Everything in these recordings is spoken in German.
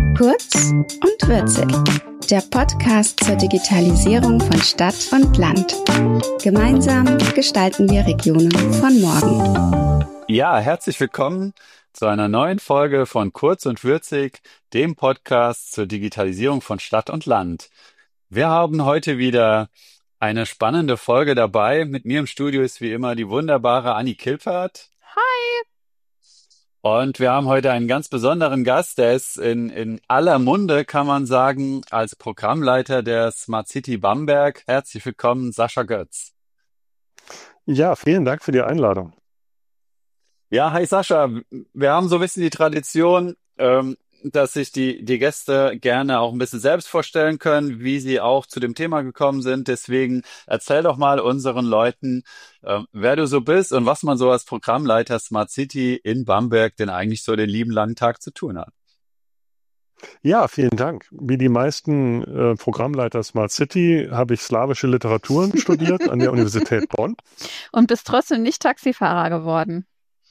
Kurz und würzig. Der Podcast zur Digitalisierung von Stadt und Land. Gemeinsam gestalten wir Regionen von morgen. Ja, herzlich willkommen zu einer neuen Folge von Kurz und würzig, dem Podcast zur Digitalisierung von Stadt und Land. Wir haben heute wieder eine spannende Folge dabei. Mit mir im Studio ist wie immer die wunderbare Anni Kilpert. Hi! Und wir haben heute einen ganz besonderen Gast, der ist in aller Munde, kann man sagen, als Programmleiter der Smart City Bamberg. Herzlich willkommen, Sascha Götz. Ja, vielen Dank für die Einladung. Ja, hi Sascha. Wir haben so ein bisschen die Tradition, dass sich die Gäste gerne auch ein bisschen selbst vorstellen können, wie sie auch zu dem Thema gekommen sind. Deswegen erzähl doch mal unseren Leuten, wer du so bist und was man so als Programmleiter Smart City in Bamberg denn eigentlich so den lieben langen Tag zu tun hat. Ja, vielen Dank. Wie die meisten Programmleiter Smart City habe ich slawische Literaturen studiert an der Universität Bonn. Und bist trotzdem nicht Taxifahrer geworden.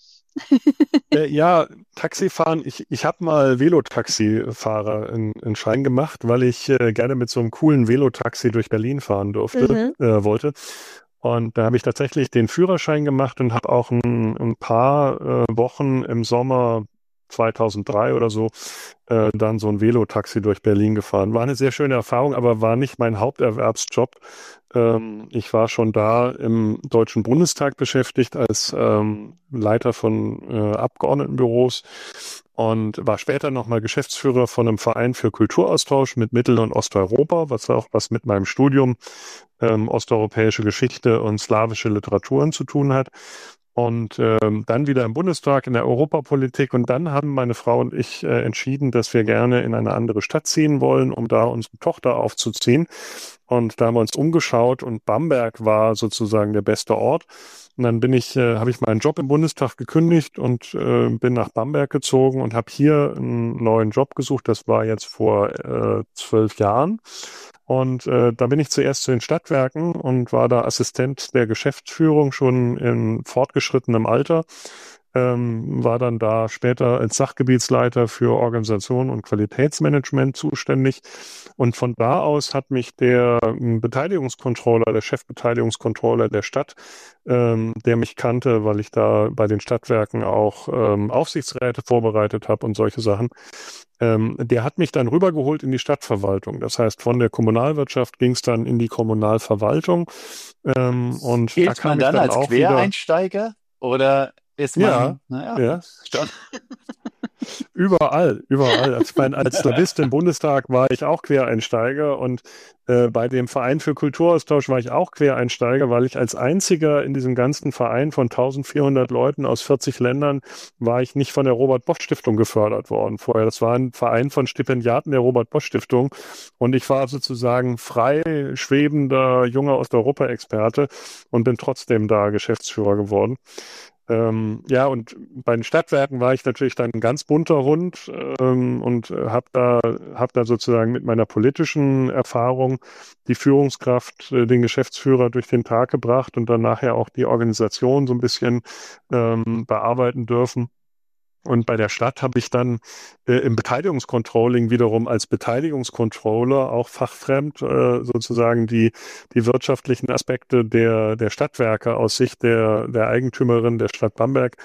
Ja, Taxifahren. Ich habe mal Velotaxifahrer in Schein gemacht, weil ich gerne mit so einem coolen Velotaxi durch Berlin fahren wollte. Und da habe ich tatsächlich den Führerschein gemacht und habe auch ein paar Wochen im Sommer 2003 oder so dann so ein Velotaxi durch Berlin gefahren. War eine sehr schöne Erfahrung, aber war nicht mein Haupterwerbsjob. Ich war schon da im Deutschen Bundestag beschäftigt als Leiter von Abgeordnetenbüros und war später nochmal Geschäftsführer von einem Verein für Kulturaustausch mit Mittel- und Osteuropa, was mit meinem Studium osteuropäische Geschichte und slawische Literaturen zu tun hat. Und dann wieder im Bundestag in der Europapolitik. Und dann haben meine Frau und ich entschieden, dass wir gerne in eine andere Stadt ziehen wollen, um da unsere Tochter aufzuziehen. Und da haben wir uns umgeschaut und Bamberg war sozusagen der beste Ort. Und dann habe ich meinen Job im Bundestag gekündigt und bin nach Bamberg gezogen und habe hier einen neuen Job gesucht. Das war jetzt vor 12 Jahren. Und da bin ich zuerst zu den Stadtwerken und war da Assistent der Geschäftsführung schon in fortgeschrittenem Alter. War dann da später als Sachgebietsleiter für Organisation und Qualitätsmanagement zuständig. Und von da aus hat mich der Beteiligungscontroller, der Chefbeteiligungscontroller der Stadt, der mich kannte, weil ich da bei den Stadtwerken auch Aufsichtsräte vorbereitet habe und solche Sachen, der hat mich dann rübergeholt in die Stadtverwaltung. Das heißt, von der Kommunalwirtschaft ging es dann in die Kommunalverwaltung. Und Gilt da kam man ich dann als auch Quereinsteiger oder ist man, ja. Überall. Also ich meine, als Slavist im Bundestag war ich auch Quereinsteiger und bei dem Verein für Kulturaustausch war ich auch Quereinsteiger, weil ich als einziger in diesem ganzen Verein von 1400 Leuten aus 40 Ländern war ich nicht von der Robert-Bosch-Stiftung gefördert worden vorher. Das war ein Verein von Stipendiaten der Robert-Bosch-Stiftung und ich war sozusagen frei schwebender junger Osteuropa-Experte und bin trotzdem da Geschäftsführer geworden. Und bei den Stadtwerken war ich natürlich dann ein ganz bunter Hund und hab da sozusagen mit meiner politischen Erfahrung die Führungskraft, den Geschäftsführer durch den Tag gebracht und dann nachher auch die Organisation so ein bisschen bearbeiten dürfen. Und bei der Stadt habe ich dann im Beteiligungscontrolling wiederum als Beteiligungscontroller auch fachfremd sozusagen die wirtschaftlichen Aspekte der Stadtwerke aus Sicht der Eigentümerin der Stadt Bamberg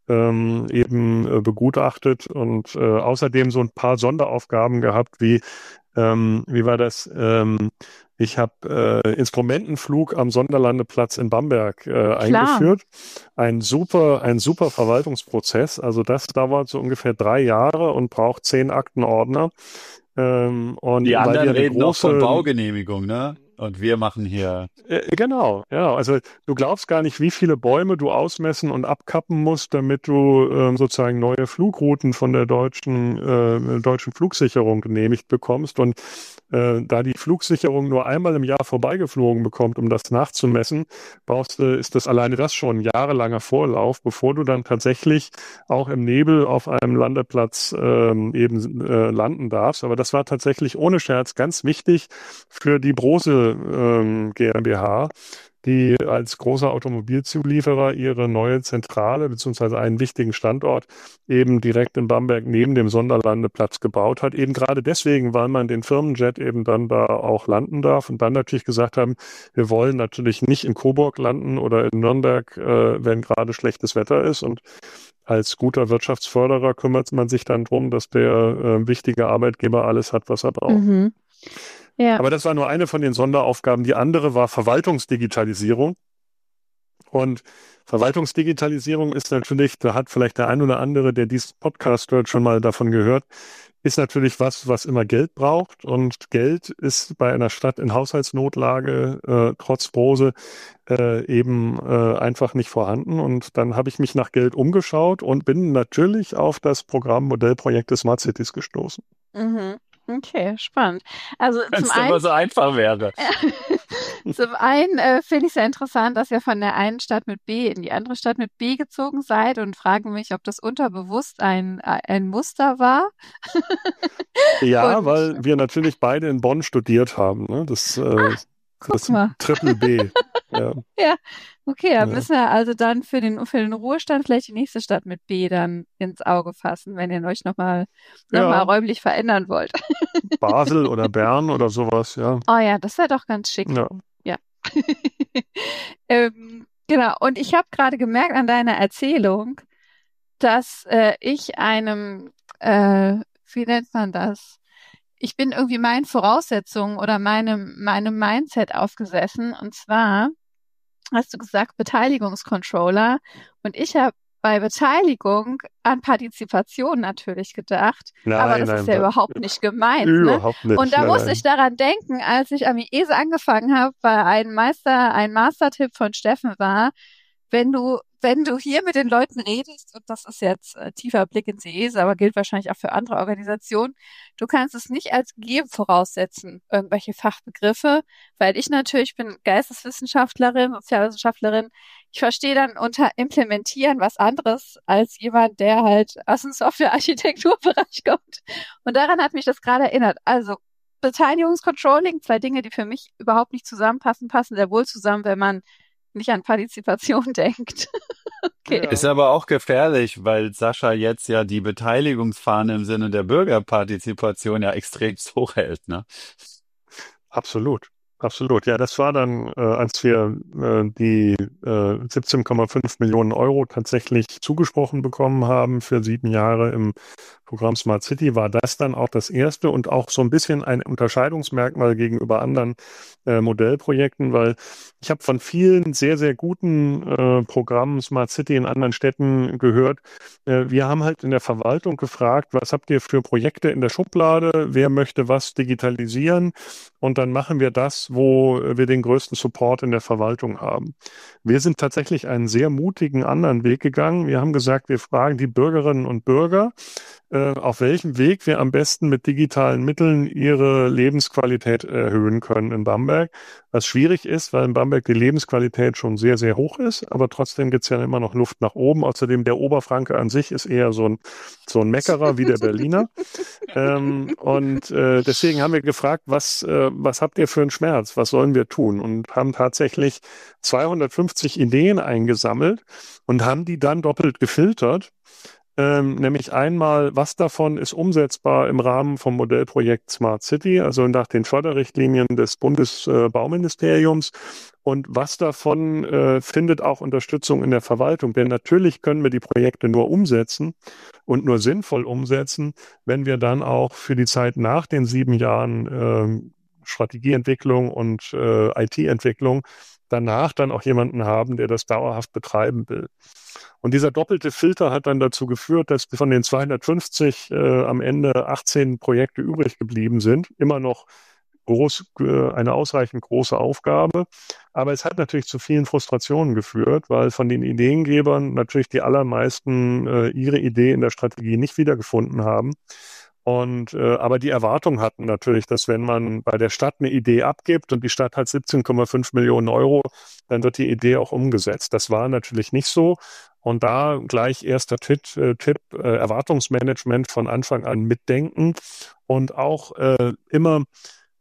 begutachtet und außerdem so ein paar Sonderaufgaben gehabt, wie war das? Ich habe Instrumentenflug am Sonderlandeplatz in Bamberg eingeführt. Ein super Verwaltungsprozess. Also das dauert so ungefähr 3 Jahre und braucht 10 Aktenordner. Und die anderen reden noch von große Baugenehmigung, ne? Und wir machen hier. Genau, ja. Also du glaubst gar nicht, wie viele Bäume du ausmessen und abkappen musst, damit du sozusagen neue Flugrouten von der deutschen Flugsicherung genehmigt bekommst. Und da die Flugsicherung nur einmal im Jahr vorbeigeflogen bekommt, um das nachzumessen, ist das alleine das schon ein jahrelanger Vorlauf, bevor du dann tatsächlich auch im Nebel auf einem Landeplatz landen darfst. Aber das war tatsächlich ohne Scherz ganz wichtig für die Brose GmbH, die als großer Automobilzulieferer ihre neue Zentrale beziehungsweise einen wichtigen Standort eben direkt in Bamberg neben dem Sonderlandeplatz gebaut hat. Eben gerade deswegen, weil man den Firmenjet eben dann da auch landen darf und dann natürlich gesagt haben, wir wollen natürlich nicht in Coburg landen oder in Nürnberg, wenn gerade schlechtes Wetter ist. Und als guter Wirtschaftsförderer kümmert man sich dann drum, dass der wichtige Arbeitgeber alles hat, was er braucht. Mhm. Ja. Aber das war nur eine von den Sonderaufgaben. Die andere war Verwaltungsdigitalisierung. Und Verwaltungsdigitalisierung ist natürlich, da hat vielleicht der ein oder andere, der diesen Podcast hört, schon mal davon gehört, ist natürlich was immer Geld braucht. Und Geld ist bei einer Stadt in Haushaltsnotlage trotz Brose eben einfach nicht vorhanden. Und dann habe ich mich nach Geld umgeschaut und bin natürlich auf das Programm Modellprojekt des Smart Cities gestoßen. Mhm. Okay, spannend. Also Wenn es immer so einfach wäre. Zum einen finde ich es sehr interessant, dass ihr von der einen Stadt mit B in die andere Stadt mit B gezogen seid und frage mich, ob das unterbewusst ein Muster war. Ja, Und weil wir natürlich beide in Bonn studiert haben. Ne? Das guck mal. Triple B. Ja. Ja, okay, da Ja. müssen wir also dann für den Ruhestand vielleicht die nächste Stadt mit B dann ins Auge fassen, wenn ihr euch nochmal Ja. räumlich verändern wollt. Basel oder Bern oder sowas, ja. Oh ja, das wäre doch ganz schick. Ja. Genau, und ich habe gerade gemerkt an deiner Erzählung, dass ich einem, wie nennt man das? Ich bin irgendwie meinen Voraussetzungen oder meinem Mindset aufgesessen. Und zwar hast du gesagt Beteiligungscontroller. Und ich habe bei Beteiligung an Partizipation natürlich gedacht. Aber das ist ja überhaupt nicht gemeint. Ne? Überhaupt nicht. Und da musste ich daran denken, als ich am IESE angefangen habe, weil ein Mastertipp von Steffen war, wenn du hier mit den Leuten redest, und das ist jetzt tiefer Blick ins IESE, aber gilt wahrscheinlich auch für andere Organisationen, du kannst es nicht als gegeben voraussetzen, irgendwelche Fachbegriffe, weil ich natürlich bin Geisteswissenschaftlerin, Sozialwissenschaftlerin, ich verstehe dann unter Implementieren was anderes als jemand, der halt aus dem Software-Architekturbereich kommt. Und daran hat mich das gerade erinnert. Also Beteiligungscontrolling, 2 Dinge, die für mich überhaupt nicht zusammenpassen, passen sehr wohl zusammen, wenn man nicht an Partizipation denkt. Okay. Ja. Ist aber auch gefährlich, weil Sascha jetzt ja die Beteiligungsfahne im Sinne der Bürgerpartizipation ja extrem hochhält, ne? Absolut. Ja, das war dann, als wir die 17,5 Millionen Euro tatsächlich zugesprochen bekommen haben für 7 Jahre im Programm Smart City, war das dann auch das erste und auch so ein bisschen ein Unterscheidungsmerkmal gegenüber anderen Modellprojekten, weil ich habe von vielen sehr, sehr guten Programmen Smart City in anderen Städten gehört. Wir haben halt in der Verwaltung gefragt, was habt ihr für Projekte in der Schublade, wer möchte was digitalisieren, und dann machen wir das, wo wir den größten Support in der Verwaltung haben. Wir sind tatsächlich einen sehr mutigen anderen Weg gegangen. Wir haben gesagt, wir fragen die Bürgerinnen und Bürger, auf welchem Weg wir am besten mit digitalen Mitteln ihre Lebensqualität erhöhen können in Bamberg. Was schwierig ist, weil in Bamberg die Lebensqualität schon sehr, sehr hoch ist, aber trotzdem gibt es ja immer noch Luft nach oben. Außerdem der Oberfranke an sich ist eher so ein Meckerer wie der Berliner. Deswegen haben wir gefragt, was habt ihr für einen Schmerz? Was sollen wir tun? Und haben tatsächlich 250 Ideen eingesammelt und haben die dann doppelt gefiltert. Nämlich einmal, was davon ist umsetzbar im Rahmen vom Modellprojekt Smart City, also nach den Förderrichtlinien des Bundesbauministeriums, und was davon findet auch Unterstützung in der Verwaltung. Denn natürlich können wir die Projekte nur umsetzen und nur sinnvoll umsetzen, wenn wir dann auch für die Zeit nach den 7 Jahren Strategieentwicklung und IT-Entwicklung danach dann auch jemanden haben, der das dauerhaft betreiben will. Und dieser doppelte Filter hat dann dazu geführt, dass von den 250 am Ende 18 Projekte übrig geblieben sind. Immer noch eine ausreichend große Aufgabe. Aber es hat natürlich zu vielen Frustrationen geführt, weil von den Ideengebern natürlich die allermeisten ihre Idee in der Strategie nicht wiedergefunden haben. Aber die Erwartung hatten natürlich, dass wenn man bei der Stadt eine Idee abgibt und die Stadt hat 17,5 Millionen Euro, dann wird die Idee auch umgesetzt. Das war natürlich nicht so. Und da gleich erster Tipp, Erwartungsmanagement von Anfang an mitdenken und auch immer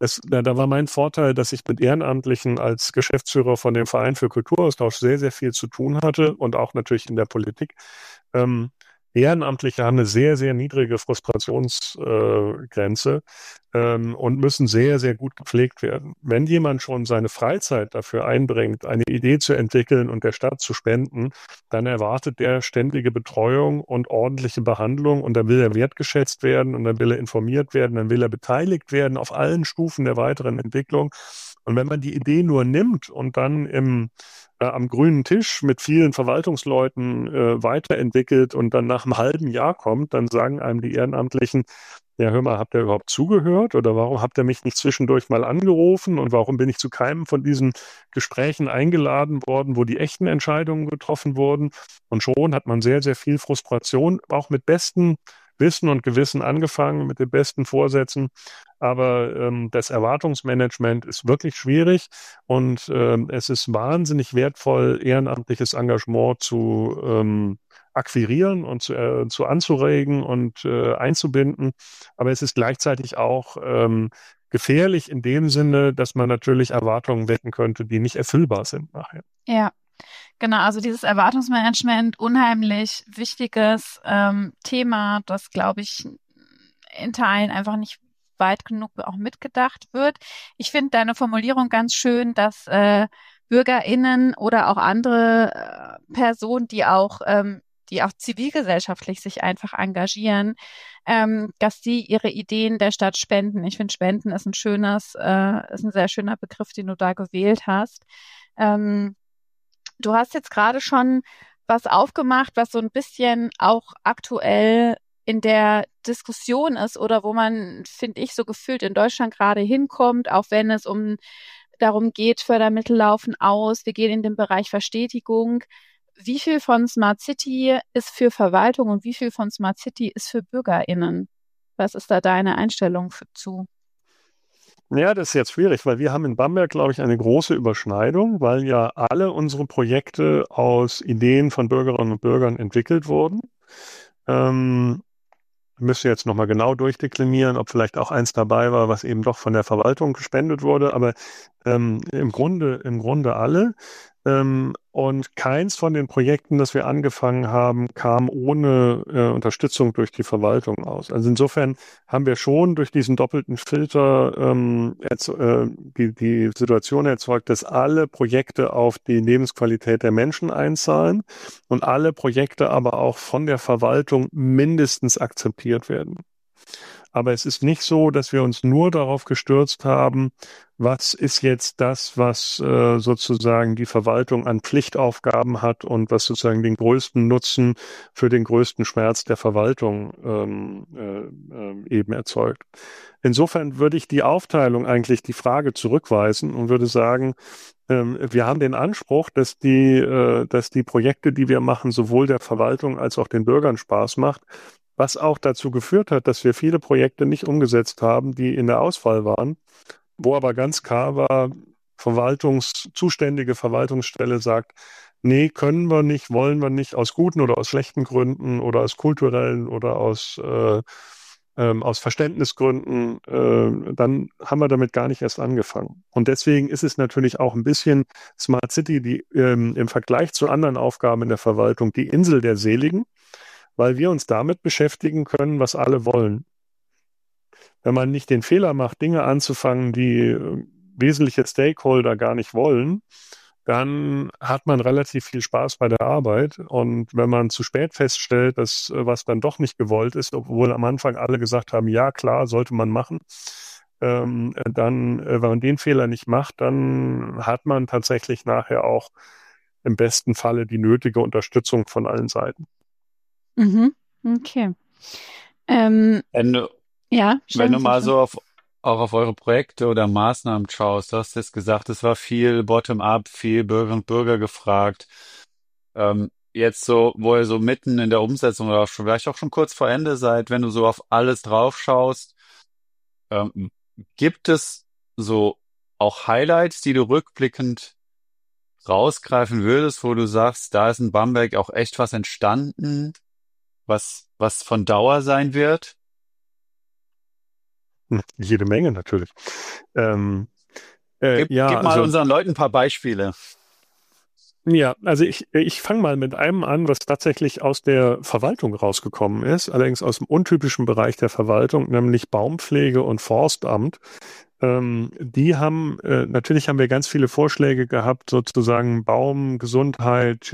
Da war mein Vorteil, dass ich mit Ehrenamtlichen als Geschäftsführer von dem Verein für Kulturaustausch sehr, sehr viel zu tun hatte und auch natürlich in der Politik. Ehrenamtliche haben eine sehr, sehr niedrige Frustrationsgrenze und müssen sehr, sehr gut gepflegt werden. Wenn jemand schon seine Freizeit dafür einbringt, eine Idee zu entwickeln und der Stadt zu spenden, dann erwartet der ständige Betreuung und ordentliche Behandlung und dann will er wertgeschätzt werden und dann will er informiert werden, dann will er beteiligt werden auf allen Stufen der weiteren Entwicklung. Und wenn man die Idee nur nimmt und dann am grünen Tisch mit vielen Verwaltungsleuten weiterentwickelt und dann nach einem halben Jahr kommt, dann sagen einem die Ehrenamtlichen, ja, hör mal, habt ihr überhaupt zugehört oder warum habt ihr mich nicht zwischendurch mal angerufen und warum bin ich zu keinem von diesen Gesprächen eingeladen worden, wo die echten Entscheidungen getroffen wurden? Und schon hat man sehr, sehr viel Frustration, auch mit bestem Wissen und Gewissen angefangen, mit den besten Vorsätzen. Aber das Erwartungsmanagement ist wirklich schwierig und es ist wahnsinnig wertvoll, ehrenamtliches Engagement zu akquirieren und zu anzuregen und einzubinden. Aber es ist gleichzeitig auch gefährlich in dem Sinne, dass man natürlich Erwartungen wecken könnte, die nicht erfüllbar sind nachher. Ja, genau. Also dieses Erwartungsmanagement, unheimlich wichtiges Thema, das, glaube ich, in Teilen einfach nicht weit genug auch mitgedacht wird. Ich finde deine Formulierung ganz schön, dass BürgerInnen oder auch andere Personen, die auch zivilgesellschaftlich sich einfach engagieren, dass sie ihre Ideen der Stadt spenden. Ich finde, Spenden ist ist ein sehr schöner Begriff, den du da gewählt hast. Du hast jetzt gerade schon was aufgemacht, was so ein bisschen auch aktuell in der Diskussion ist oder wo man, finde ich, so gefühlt in Deutschland gerade hinkommt, auch wenn es darum geht, Fördermittel laufen aus, wir gehen in den Bereich Verstetigung. Wie viel von Smart City ist für Verwaltung und wie viel von Smart City ist für BürgerInnen? Was ist da deine Einstellung zu? Ja, das ist jetzt schwierig, weil wir haben in Bamberg, glaube ich, eine große Überschneidung, weil ja alle unsere Projekte aus Ideen von Bürgerinnen und Bürgern entwickelt wurden. Müsste jetzt nochmal genau durchdeklinieren, ob vielleicht auch eins dabei war, was eben doch von der Verwaltung gespendet wurde, aber im Grunde alle. Und keins von den Projekten, das wir angefangen haben, kam ohne Unterstützung durch die Verwaltung aus. Also insofern haben wir schon durch diesen doppelten Filter die Situation erzeugt, dass alle Projekte auf die Lebensqualität der Menschen einzahlen und alle Projekte aber auch von der Verwaltung mindestens akzeptiert werden. Aber es ist nicht so, dass wir uns nur darauf gestürzt haben, was ist jetzt das, was sozusagen die Verwaltung an Pflichtaufgaben hat und was sozusagen den größten Nutzen für den größten Schmerz der Verwaltung eben erzeugt. Insofern würde ich die Aufteilung eigentlich die Frage zurückweisen und würde sagen, wir haben den Anspruch, dass die Projekte, die wir machen, sowohl der Verwaltung als auch den Bürgern Spaß macht. Was auch dazu geführt hat, dass wir viele Projekte nicht umgesetzt haben, die in der Auswahl waren, wo aber ganz klar war, zuständige Verwaltungsstelle sagt, nee, können wir nicht, wollen wir nicht, aus guten oder aus schlechten Gründen oder aus kulturellen oder aus Verständnisgründen, dann haben wir damit gar nicht erst angefangen. Und deswegen ist es natürlich auch ein bisschen Smart City, die im Vergleich zu anderen Aufgaben in der Verwaltung die Insel der Seligen, weil wir uns damit beschäftigen können, was alle wollen. Wenn man nicht den Fehler macht, Dinge anzufangen, die wesentliche Stakeholder gar nicht wollen, dann hat man relativ viel Spaß bei der Arbeit. Und wenn man zu spät feststellt, dass was dann doch nicht gewollt ist, obwohl am Anfang alle gesagt haben, ja klar, sollte man machen, wenn man den Fehler nicht macht, dann hat man tatsächlich nachher auch im besten Falle die nötige Unterstützung von allen Seiten. Mhm. Okay. Wenn du Stellen Sie mal schon. so auch auf eure Projekte oder Maßnahmen schaust, du hast jetzt gesagt, es war viel Bottom-up, viel Bürger und Bürger gefragt. Jetzt so, wo ihr so mitten in der Umsetzung oder vielleicht auch schon kurz vor Ende seid, wenn du so auf alles drauf schaust, gibt es so auch Highlights, die du rückblickend rausgreifen würdest, wo du sagst, da ist in Bamberg auch echt was entstanden, was von Dauer sein wird? Jede Menge natürlich. Gib mal unseren Leuten ein paar Beispiele. Ja, also ich fange mal mit einem an, was tatsächlich aus der Verwaltung rausgekommen ist, allerdings aus dem untypischen Bereich der Verwaltung, nämlich Baumpflege und Forstamt. Natürlich haben wir ganz viele Vorschläge gehabt, sozusagen Baumgesundheit,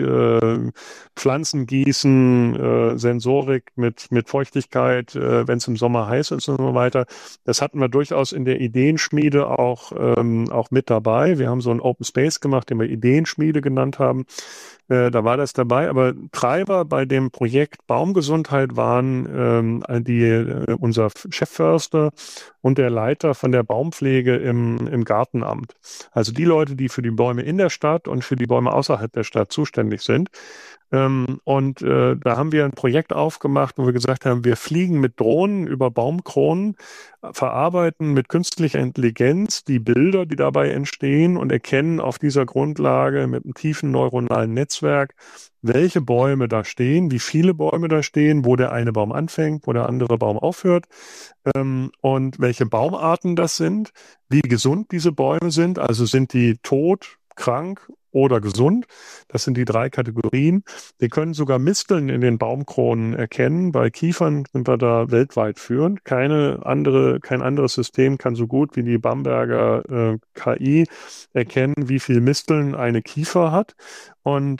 Pflanzengießen, Sensorik mit Feuchtigkeit, wenn es im Sommer heiß ist und so weiter. Das hatten wir durchaus in der Ideenschmiede auch mit dabei. Wir haben so ein Open Space gemacht, den wir Ideenschmiede genannt haben. Da war das dabei, aber Treiber bei dem Projekt Baumgesundheit waren unser Chefförster und der Leiter von der Baumpflege im Gartenamt. Also die Leute, die für die Bäume in der Stadt und für die Bäume außerhalb der Stadt zuständig sind. Da haben wir ein Projekt aufgemacht, wo wir gesagt haben, wir fliegen mit Drohnen über Baumkronen, verarbeiten mit künstlicher Intelligenz die Bilder, die dabei entstehen und erkennen auf dieser Grundlage mit einem tiefen neuronalen Netzwerk, welche Bäume da stehen, wie viele Bäume da stehen, wo der eine Baum anfängt, wo der andere Baum aufhört, und welche Baumarten das sind, wie gesund diese Bäume sind, also sind die tot, krank oder gesund. Das sind die 3 Kategorien. Wir können sogar Misteln in den Baumkronen erkennen. Bei Kiefern sind wir da weltweit führend. Kein anderes System kann so gut wie die Bamberger KI erkennen, wie viel Misteln eine Kiefer hat. Und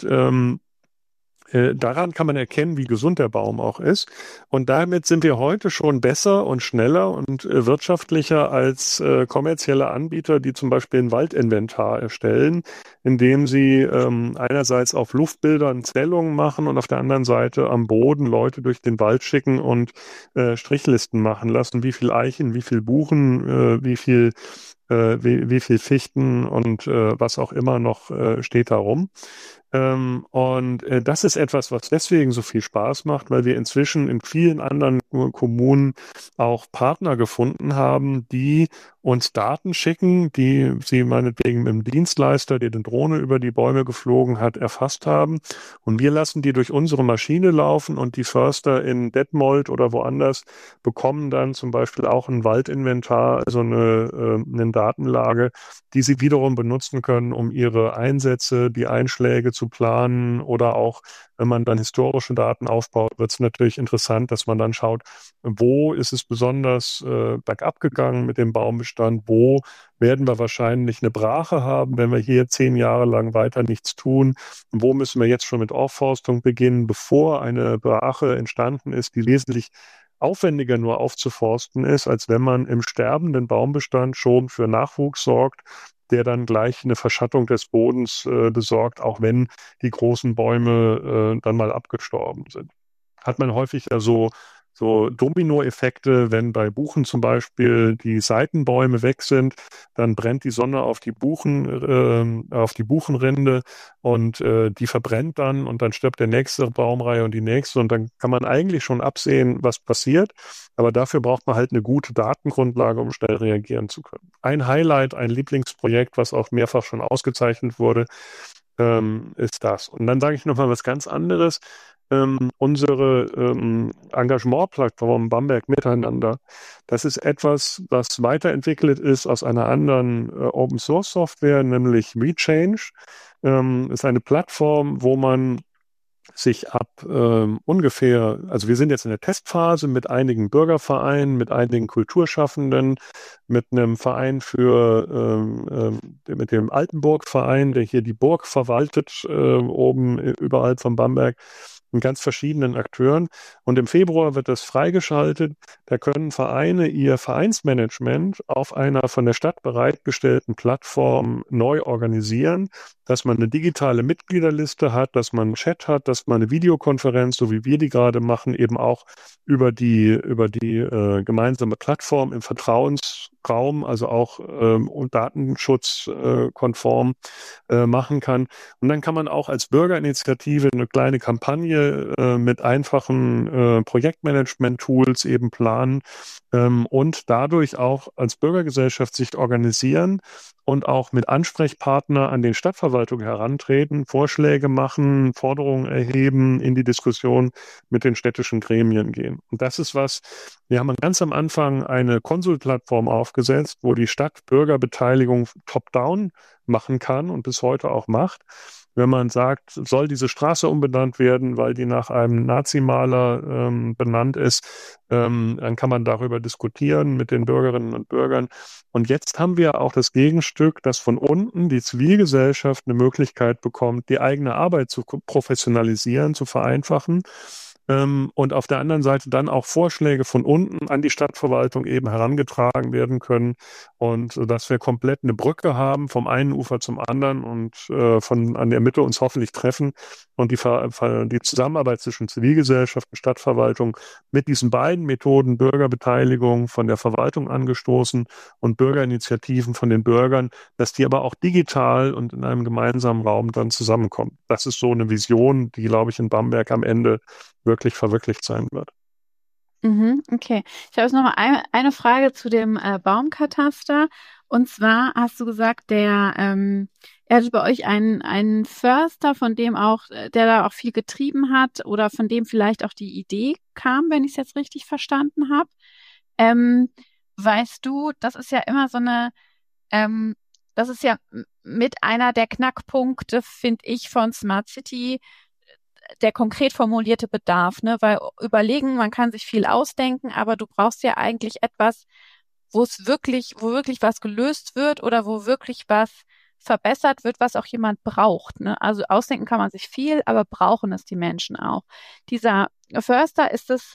daran kann man erkennen, wie gesund der Baum auch ist. Und damit sind wir heute schon besser und schneller und wirtschaftlicher als kommerzielle Anbieter, die zum Beispiel ein Waldinventar erstellen, indem sie einerseits auf Luftbildern Zählungen machen und auf der anderen Seite am Boden Leute durch den Wald schicken und Strichlisten machen lassen, wie viel Eichen, wie viel Buchen, wie viel Fichten und was auch immer noch steht da rum. Das ist etwas, was deswegen so viel Spaß macht, weil wir inzwischen in vielen anderen Kommunen auch Partner gefunden haben, die uns Daten schicken, die sie meinetwegen mit dem Dienstleister, der den Drohne über die Bäume geflogen hat, erfasst haben. Und wir lassen die durch unsere Maschine laufen und die Förster in Detmold oder woanders bekommen dann zum Beispiel auch ein Waldinventar, also eine Datenlage, die sie wiederum benutzen können, um ihre Einsätze, die Einschläge zu planen oder auch, wenn man dann historische Daten aufbaut, wird es natürlich interessant, dass man dann schaut, wo ist es besonders bergab gegangen mit dem Baumbestand, wo werden wir wahrscheinlich eine Brache haben, wenn wir hier 10 Jahre lang weiter nichts tun, wo müssen wir jetzt schon mit Aufforstung beginnen, bevor eine Brache entstanden ist, die wesentlich aufwendiger nur aufzuforsten ist, als wenn man im sterbenden Baumbestand schon für Nachwuchs sorgt, der dann gleich eine Verschattung des Bodens besorgt, auch wenn die großen Bäume dann mal abgestorben sind. Hat man häufig ja so Dominoeffekte, wenn bei Buchen zum Beispiel die Seitenbäume weg sind, dann brennt die Sonne auf die Buchenrinde und die verbrennt dann und dann stirbt der nächste Baumreihe und die nächste und dann kann man eigentlich schon absehen, was passiert, aber dafür braucht man halt eine gute Datengrundlage, um schnell reagieren zu können. Ein Highlight, ein Lieblingsprojekt, was auch mehrfach schon ausgezeichnet wurde, ist das. Und dann sage ich nochmal was ganz anderes. Unsere Engagementplattform Bamberg Miteinander, das ist etwas, was weiterentwickelt ist aus einer anderen Open-Source-Software, nämlich WeChange. Ist eine Plattform, wo man sich ab ungefähr, also wir sind jetzt in der Testphase mit einigen Bürgervereinen, mit einigen Kulturschaffenden, mit einem Verein mit dem Altenburg-Verein, der hier die Burg verwaltet, oben überall von Bamberg, mit ganz verschiedenen Akteuren. Und im Februar wird das freigeschaltet. Da können Vereine ihr Vereinsmanagement auf einer von der Stadt bereitgestellten Plattform neu organisieren, dass man eine digitale Mitgliederliste hat, dass man einen Chat hat, dass man eine Videokonferenz, so wie wir die gerade machen, eben auch über die gemeinsame Plattform im Vertrauensraum, also auch datenschutzkonform machen kann. Und dann kann man auch als Bürgerinitiative eine kleine Kampagne mit einfachen Projektmanagement-Tools eben planen und dadurch auch als Bürgergesellschaft sich organisieren und auch mit Ansprechpartner an den Stadtverwaltung herantreten, Vorschläge machen, Forderungen erheben, in die Diskussion mit den städtischen Gremien gehen. Und das ist wir haben ganz am Anfang eine Konsulplattform aufgesetzt, wo die Stadt Bürgerbeteiligung top-down machen kann und bis heute auch macht. Wenn man sagt, soll diese Straße umbenannt werden, weil die nach einem Nazimaler benannt ist, dann kann man darüber diskutieren mit den Bürgerinnen und Bürgern. Und jetzt haben wir auch das Gegenstück, dass von unten die Zivilgesellschaft eine Möglichkeit bekommt, die eigene Arbeit zu professionalisieren, zu vereinfachen. Und auf der anderen Seite dann auch Vorschläge von unten an die Stadtverwaltung eben herangetragen werden können und dass wir komplett eine Brücke haben vom einen Ufer zum anderen und von an der Mitte uns hoffentlich treffen und die Zusammenarbeit zwischen Zivilgesellschaft und Stadtverwaltung mit diesen beiden Methoden Bürgerbeteiligung von der Verwaltung angestoßen und Bürgerinitiativen von den Bürgern, dass die aber auch digital und in einem gemeinsamen Raum dann zusammenkommen. Das ist so eine Vision, die, glaube ich, in Bamberg am Ende wirklich verwirklicht sein wird. Okay. Ich habe jetzt noch mal eine Frage zu dem Baumkataster. Und zwar hast du gesagt, er hatte bei euch einen Förster, von dem auch, der da auch viel getrieben hat oder von dem vielleicht auch die Idee kam, wenn ich es jetzt richtig verstanden habe. Weißt du, das ist ja immer so das ist ja mit einer der Knackpunkte, finde ich, von Smart City, der konkret formulierte Bedarf, ne? Weil überlegen, man kann sich viel ausdenken, aber du brauchst ja eigentlich etwas, wo wirklich was gelöst wird oder wo wirklich was verbessert wird, was auch jemand braucht, ne? Also ausdenken kann man sich viel, aber brauchen es die Menschen auch. Dieser Förster,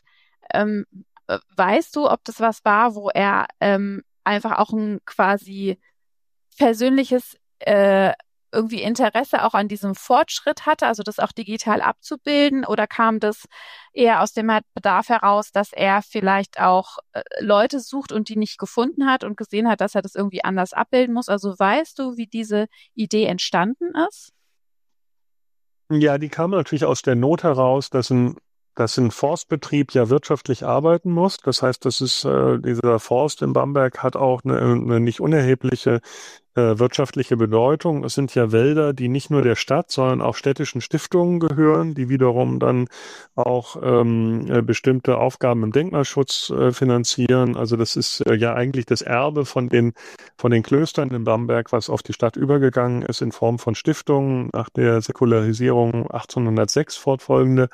weißt du, ob das was war, wo er einfach auch ein quasi persönliches irgendwie Interesse auch an diesem Fortschritt hatte, also das auch digital abzubilden, oder kam das eher aus dem Bedarf heraus, dass er vielleicht auch Leute sucht und die nicht gefunden hat und gesehen hat, dass er das irgendwie anders abbilden muss? Also weißt du, wie diese Idee entstanden ist? Ja, die kam natürlich aus der Not heraus, dass ein Forstbetrieb ja wirtschaftlich arbeiten muss. Das heißt, dieser Forst in Bamberg hat auch eine nicht unerhebliche wirtschaftliche Bedeutung. Es sind ja Wälder, die nicht nur der Stadt, sondern auch städtischen Stiftungen gehören, die wiederum dann auch bestimmte Aufgaben im Denkmalschutz finanzieren. Also das ist ja eigentlich das Erbe von den Klöstern in Bamberg, was auf die Stadt übergegangen ist in Form von Stiftungen nach der Säkularisierung 1806 fortfolgende.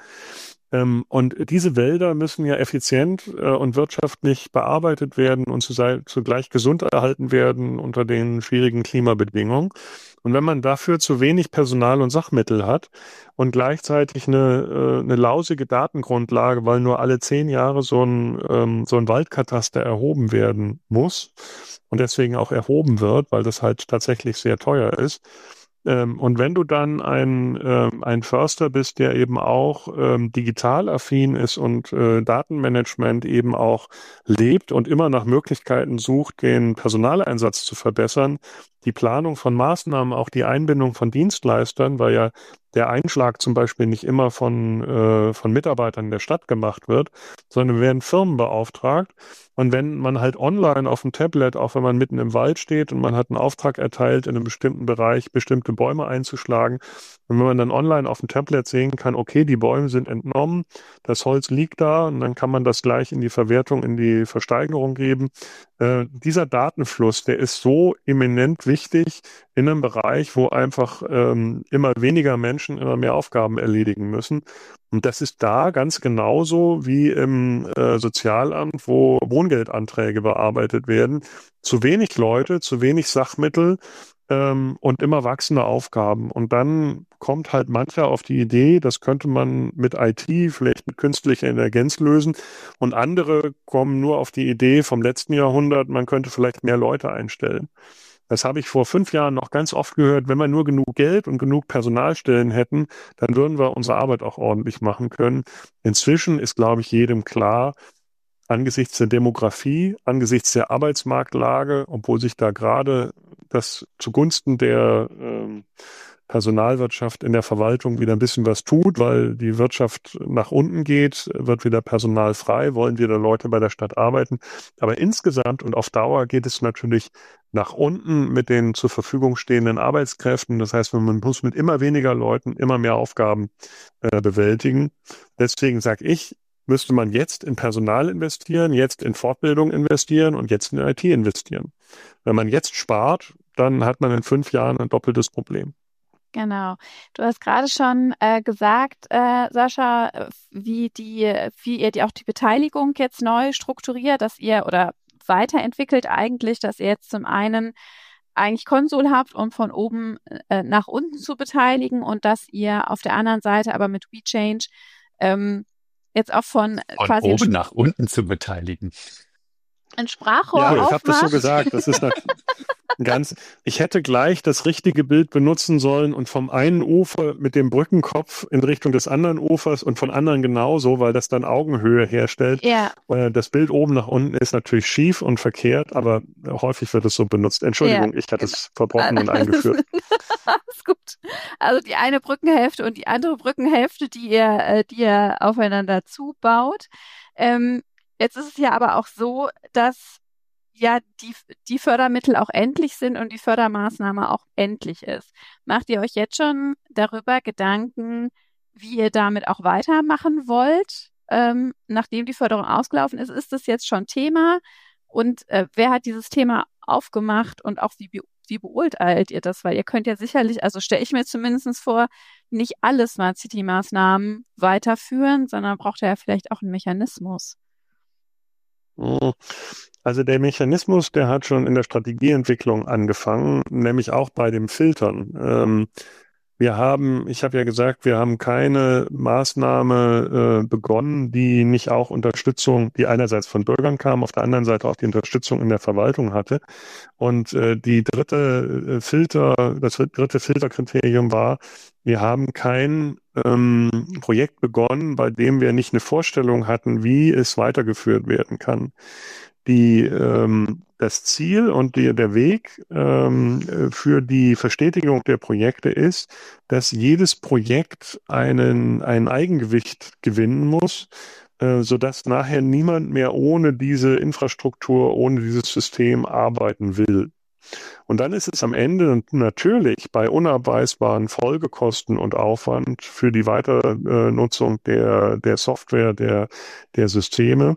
Und diese Wälder müssen ja effizient und wirtschaftlich bearbeitet werden und zugleich gesund erhalten werden unter den schwierigen Klimabedingungen. Und wenn man dafür zu wenig Personal und Sachmittel hat und gleichzeitig eine lausige Datengrundlage, weil nur alle 10 Jahre so ein Waldkataster erhoben werden muss und deswegen auch erhoben wird, weil das halt tatsächlich sehr teuer ist. Und wenn du dann ein Förster bist, der eben auch digital affin ist und Datenmanagement eben auch lebt und immer nach Möglichkeiten sucht, den Personaleinsatz zu verbessern, die Planung von Maßnahmen, auch die Einbindung von Dienstleistern, weil ja der Einschlag zum Beispiel nicht immer von Mitarbeitern der Stadt gemacht wird, sondern werden Firmen beauftragt. Und wenn man halt online auf dem Tablet, auch wenn man mitten im Wald steht und man hat einen Auftrag erteilt, in einem bestimmten Bereich bestimmte Bäume einzuschlagen, und wenn man dann online auf dem Tablet sehen kann, okay, die Bäume sind entnommen, das Holz liegt da und dann kann man das gleich in die Verwertung, in die Versteigerung geben. Dieser Datenfluss, der ist so eminent wichtig in einem Bereich, wo einfach immer weniger Menschen immer mehr Aufgaben erledigen müssen. Und das ist da ganz genauso wie im Sozialamt, wo Wohngeldanträge bearbeitet werden. Zu wenig Leute, zu wenig Sachmittel und immer wachsende Aufgaben. Und dann kommt halt mancher auf die Idee, das könnte man mit IT, vielleicht mit künstlicher Intelligenz lösen. Und andere kommen nur auf die Idee vom letzten Jahrhundert, man könnte vielleicht mehr Leute einstellen. Das habe ich vor 5 Jahren noch ganz oft gehört. Wenn wir nur genug Geld und genug Personalstellen hätten, dann würden wir unsere Arbeit auch ordentlich machen können. Inzwischen ist, glaube ich, jedem klar, angesichts der Demografie, angesichts der Arbeitsmarktlage, obwohl sich da gerade das zugunsten der Personalwirtschaft in der Verwaltung wieder ein bisschen was tut, weil die Wirtschaft nach unten geht, wird wieder Personal frei, wollen wieder Leute bei der Stadt arbeiten. Aber insgesamt und auf Dauer geht es natürlich nach unten mit den zur Verfügung stehenden Arbeitskräften. Das heißt, man muss mit immer weniger Leuten immer mehr Aufgaben bewältigen. Deswegen sage ich, müsste man jetzt in Personal investieren, jetzt in Fortbildung investieren und jetzt in IT investieren. Wenn man jetzt spart, dann hat man in 5 Jahren ein doppeltes Problem. Genau. Du hast gerade schon gesagt, Sascha, wie ihr auch die Beteiligung jetzt neu strukturiert, dass ihr oder weiterentwickelt eigentlich, dass ihr jetzt zum einen eigentlich Konsul habt, um von oben nach unten zu beteiligen und dass ihr auf der anderen Seite aber mit WeChange jetzt auch von quasi oben nach unten zu beteiligen. ein Sprachrohr Ja, ich habe das so aufmacht. gesagt. Das ist ich hätte gleich das richtige Bild benutzen sollen und vom einen Ufer mit dem Brückenkopf in Richtung des anderen Ufers und von anderen genauso, weil das dann Augenhöhe herstellt. Ja. Das Bild oben nach unten ist natürlich schief und verkehrt, aber häufig wird es so benutzt. Entschuldigung, ich hatte es verbrochen und eingeführt. Alles gut. Also die eine Brückenhälfte und die andere Brückenhälfte, die ihr aufeinander zubaut. Jetzt ist es ja aber auch so, dass ja die Fördermittel auch endlich sind und die Fördermaßnahme auch endlich ist. Macht ihr euch jetzt schon darüber Gedanken, wie ihr damit auch weitermachen wollt, nachdem die Förderung ausgelaufen ist? Ist das jetzt schon Thema? Und wer hat dieses Thema aufgemacht und auch wie beurteilt ihr das? Weil ihr könnt ja sicherlich, also stelle ich mir zumindest vor, nicht alle Smart City-Maßnahmen weiterführen, sondern braucht ihr ja vielleicht auch einen Mechanismus. Also der Mechanismus, der hat schon in der Strategieentwicklung angefangen, nämlich auch bei dem Filtern. Ich habe ja gesagt, wir haben keine Maßnahme begonnen, die nicht auch Unterstützung, die einerseits von Bürgern kam, auf der anderen Seite auch die Unterstützung in der Verwaltung hatte. Und das dritte Filterkriterium war, wir haben kein Projekt begonnen, bei dem wir nicht eine Vorstellung hatten, wie es weitergeführt werden kann. Das Ziel und der Weg für die Verstetigung der Projekte ist, dass jedes Projekt ein Eigengewicht gewinnen muss, sodass nachher niemand mehr ohne diese Infrastruktur, ohne dieses System arbeiten will. Und dann ist es am Ende natürlich bei unabweisbaren Folgekosten und Aufwand für die Weiternutzung der Software, der Systeme,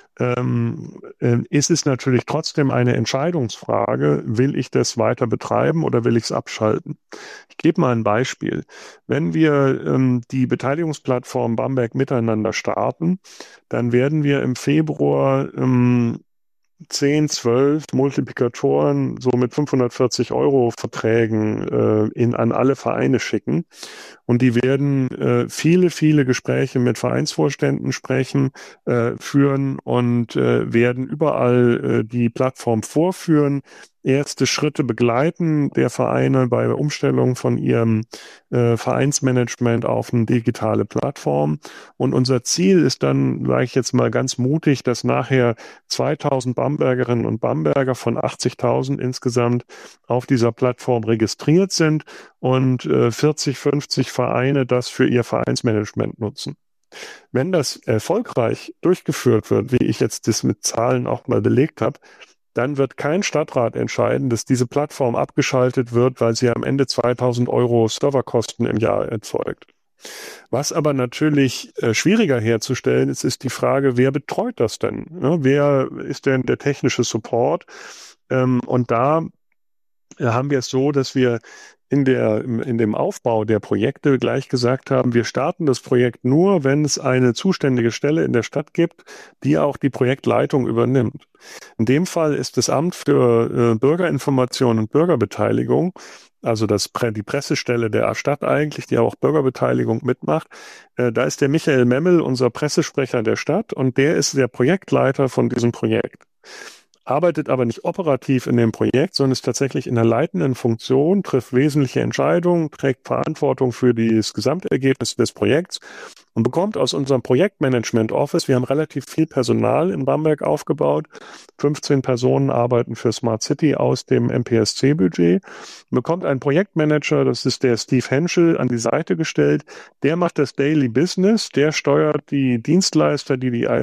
ist es natürlich trotzdem eine Entscheidungsfrage, will ich das weiter betreiben oder will ich es abschalten? Ich gebe mal ein Beispiel. Wenn wir die Beteiligungsplattform Bamberg miteinander starten, dann werden wir im Februar 10, 12 Multiplikatoren so mit 540 € Verträgen an alle Vereine schicken. Und die werden viele Gespräche mit Vereinsvorständen führen und werden überall die Plattform vorführen, erste Schritte begleiten der Vereine bei der Umstellung von ihrem Vereinsmanagement auf eine digitale Plattform. Und unser Ziel ist dann, sage ich jetzt mal ganz mutig, dass nachher 2000 Bambergerinnen und Bamberger von 80.000 insgesamt auf dieser Plattform registriert sind und 40, 50 Vereine das für ihr Vereinsmanagement nutzen. Wenn das erfolgreich durchgeführt wird, wie ich jetzt das mit Zahlen auch mal belegt habe, dann wird kein Stadtrat entscheiden, dass diese Plattform abgeschaltet wird, weil sie am Ende 2.000 € Serverkosten im Jahr erzeugt. Was aber natürlich schwieriger herzustellen ist, ist die Frage, wer betreut das denn? Ne? Wer ist denn der technische Support? Und da haben wir es so, dass wir in dem Aufbau der Projekte gleich gesagt haben, wir starten das Projekt nur, wenn es eine zuständige Stelle in der Stadt gibt, die auch die Projektleitung übernimmt. In dem Fall ist das Amt für Bürgerinformation und Bürgerbeteiligung, also die Pressestelle der Stadt eigentlich, die auch Bürgerbeteiligung mitmacht. Da ist der Michael Memmel, unser Pressesprecher der Stadt, und der ist der Projektleiter von diesem Projekt. arbeitet aber nicht operativ in dem Projekt, sondern ist tatsächlich in der leitenden Funktion, trifft wesentliche Entscheidungen, trägt Verantwortung für das Gesamtergebnis des Projekts und bekommt aus unserem Projektmanagement Office, wir haben relativ viel Personal in Bamberg aufgebaut, 15 Personen arbeiten für Smart City aus dem MPSC-Budget, bekommt einen Projektmanager, das ist der Steve Henschel, an die Seite gestellt, der macht das Daily Business, der steuert die Dienstleister,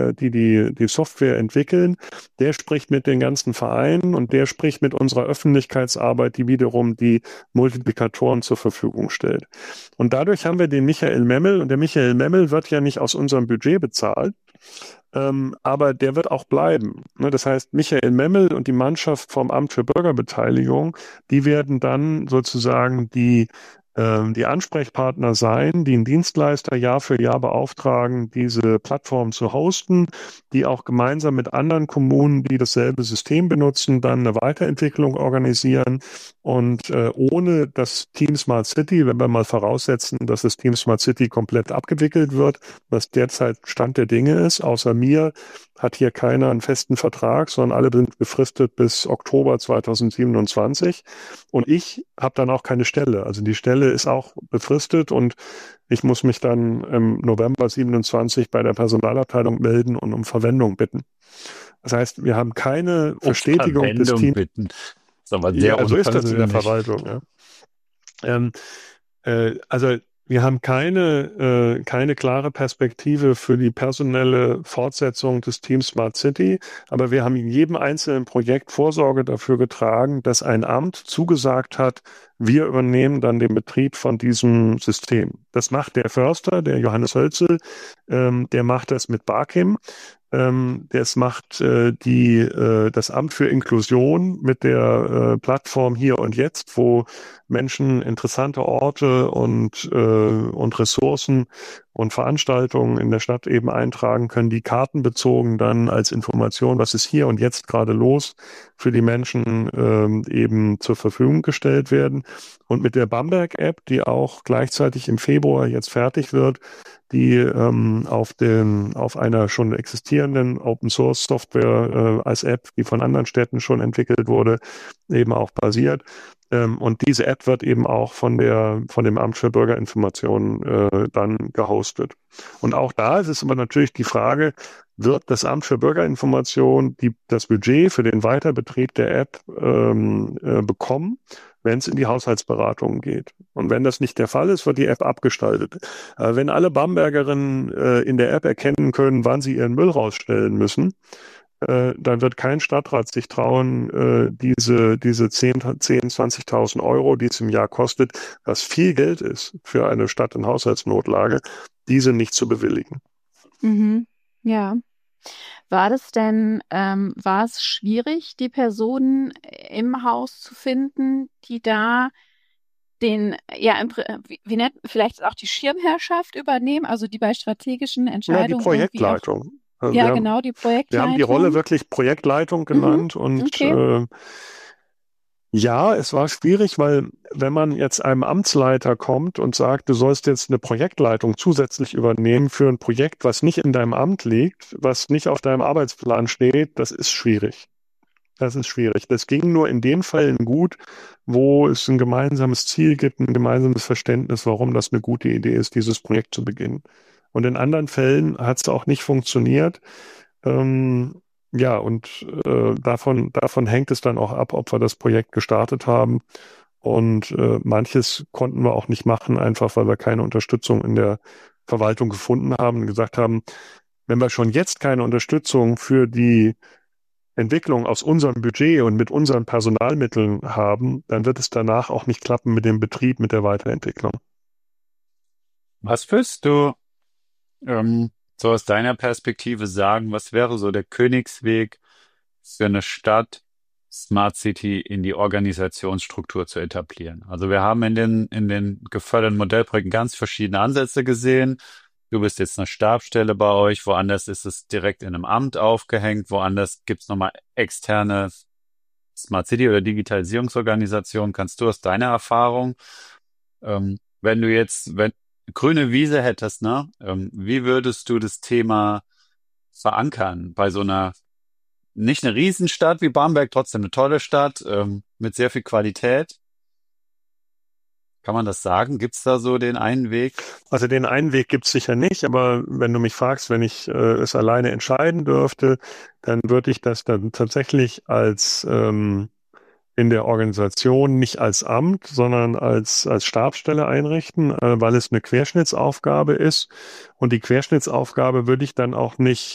die Software entwickeln, der spricht mit den ganzen Vereinen und der spricht mit unserer Öffentlichkeitsarbeit, die wiederum die Multiplikatoren zur Verfügung stellt. Und dadurch haben wir den Michael Memmel und der Michael Memmel wird ja nicht aus unserem Budget bezahlt, aber der wird auch bleiben. Das heißt, Michael Memmel und die Mannschaft vom Amt für Bürgerbeteiligung, die werden dann sozusagen die Ansprechpartner sein, die einen Dienstleister Jahr für Jahr beauftragen, diese Plattform zu hosten, die auch gemeinsam mit anderen Kommunen, die dasselbe System benutzen, dann eine Weiterentwicklung organisieren. Und ohne das Team Smart City, wenn wir mal voraussetzen, dass das Team Smart City komplett abgewickelt wird, was derzeit Stand der Dinge ist, außer mir hat hier keiner einen festen Vertrag, sondern alle sind befristet bis Oktober 2027. Und ich habe dann auch keine Stelle. Also die Stelle ist auch befristet und ich muss mich dann im November 27 bei der Personalabteilung melden und um Verwendung bitten. Das heißt, wir haben keine Verstetigung des Teams. Bitten. Das ist aber sehr so ist das in der Verwaltung. Ja. Also wir haben keine klare Perspektive für die personelle Fortsetzung des Teams Smart City, aber wir haben in jedem einzelnen Projekt Vorsorge dafür getragen, dass ein Amt zugesagt hat, wir übernehmen dann den Betrieb von diesem System. Das macht der Förster, der Johannes Hölzel, der macht das mit BAKIM. Das macht das Amt für Inklusion mit der Plattform Hier und Jetzt, wo Menschen interessante Orte und Ressourcen und Veranstaltungen in der Stadt eben eintragen können, die kartenbezogen dann als Information, was ist hier und jetzt gerade los, für die Menschen eben zur Verfügung gestellt werden. Und mit der Bamberg-App, die auch gleichzeitig im Februar jetzt fertig wird, die auf einer schon existierenden Open-Source-Software als App, die von anderen Städten schon entwickelt wurde, eben auch basiert. Und diese App wird eben auch von dem Amt für Bürgerinformation dann gehostet. Und auch da ist es aber natürlich die Frage, wird das Amt für Bürgerinformation das Budget für den Weiterbetrieb der App bekommen, wenn es in die Haushaltsberatungen geht. Und wenn das nicht der Fall ist, wird die App abgestaltet. Wenn alle Bambergerinnen in der App erkennen können, wann sie ihren Müll rausstellen müssen, dann wird kein Stadtrat sich trauen, diese 20.000 Euro, die es im Jahr kostet, was viel Geld ist für eine Stadt in Haushaltsnotlage, diese nicht zu bewilligen. Mhm. Ja. War es schwierig, die Personen im Haus zu finden, die da vielleicht auch die Schirmherrschaft übernehmen, also die bei strategischen Entscheidungen. Ja, die Projektleitung. Die Projektleitung. Wir haben die Rolle wirklich Projektleitung genannt und okay. Ja, es war schwierig, weil wenn man jetzt einem Amtsleiter kommt und sagt, du sollst jetzt eine Projektleitung zusätzlich übernehmen für ein Projekt, was nicht in deinem Amt liegt, was nicht auf deinem Arbeitsplan steht, das ist schwierig. Das ist schwierig. Das ging nur in den Fällen gut, wo es ein gemeinsames Ziel gibt, ein gemeinsames Verständnis, warum das eine gute Idee ist, dieses Projekt zu beginnen. Und in anderen Fällen hat es auch nicht funktioniert. Davon hängt es dann auch ab, ob wir das Projekt gestartet haben. Und manches konnten wir auch nicht machen, einfach weil wir keine Unterstützung in der Verwaltung gefunden haben und gesagt haben, wenn wir schon jetzt keine Unterstützung für die Entwicklung aus unserem Budget und mit unseren Personalmitteln haben, dann wird es danach auch nicht klappen mit dem Betrieb, mit der Weiterentwicklung. Was würdest du so aus deiner Perspektive sagen, was wäre so der Königsweg für eine Stadt, Smart City in die Organisationsstruktur zu etablieren? Also wir haben in den geförderten Modellprojekten ganz verschiedene Ansätze gesehen. Du bist jetzt eine Stabsstelle bei euch, woanders ist es direkt in einem Amt aufgehängt, woanders gibt's nochmal externe Smart City oder Digitalisierungsorganisationen. Kannst du aus deiner Erfahrung, wenn du jetzt grüne Wiese hättest, wie würdest du das Thema verankern bei so einer nicht eine Riesenstadt wie Bamberg, trotzdem eine tolle Stadt, mit sehr viel Qualität. Kann man das sagen? Gibt's da so den einen Weg? Also den einen Weg gibt's sicher nicht, aber wenn du mich fragst, wenn ich es alleine entscheiden dürfte, dann würde ich das dann tatsächlich als in der Organisation nicht als Amt, sondern als Stabsstelle einrichten, weil es eine Querschnittsaufgabe ist. Und die Querschnittsaufgabe würde ich dann auch nicht